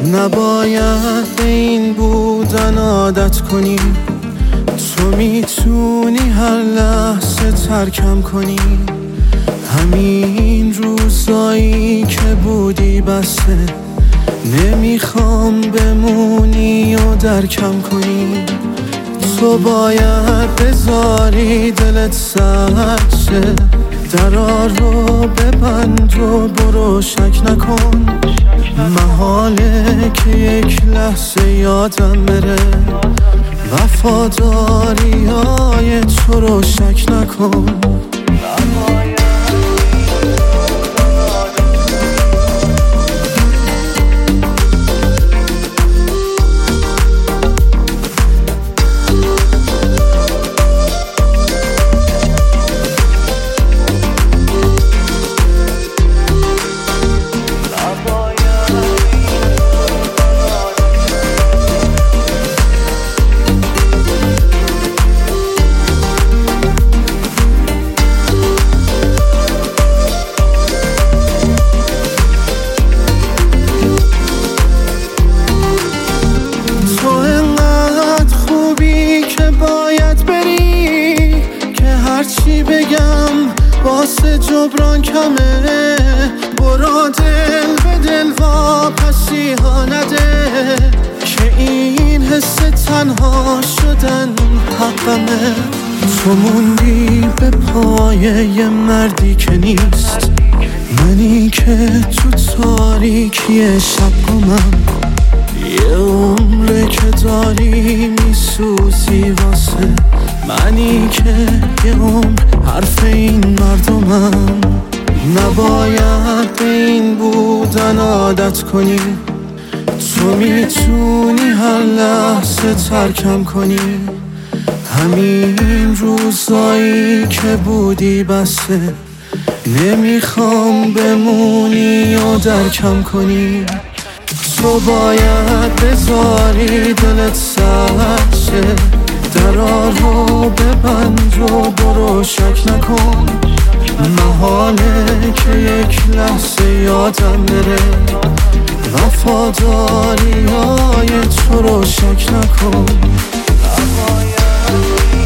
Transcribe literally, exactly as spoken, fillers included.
نباید به این بودن عادت کنی. تو میتونی هر لحظه ترکم کنی. همین روزایی که بودی بسه، نمیخوام بمونی و درکم کنی. تو باید بذاری دلت سرد شه، درا رو ببند و برو شک نکن. محاله که یک لحظه یادم بره، وفاداری های تو رو شک نکن. هرچی بگم واسه جبران کمه، برا دل به دل واپسی ها نده، که این حس تنها شدن حقمه. تو موندی به پای یه مردی که نیست، منی که تو تاریکی شب گمم. یه عمره که داری میسوزی واسه منی که یه عمر حرف این مردمم. نباید به این بودن عادت کنی. تو میتونی هر لحظه ترکم کنی. همین روزایی که بودی بسه، نمیخوام بمونی و درکم کنی. تو باید بذاری دلت سرد شه، درا رو ببند و برو شک نکن. محاله که یک لحظه یادم بره، وفاداری های تو رو شک نکن.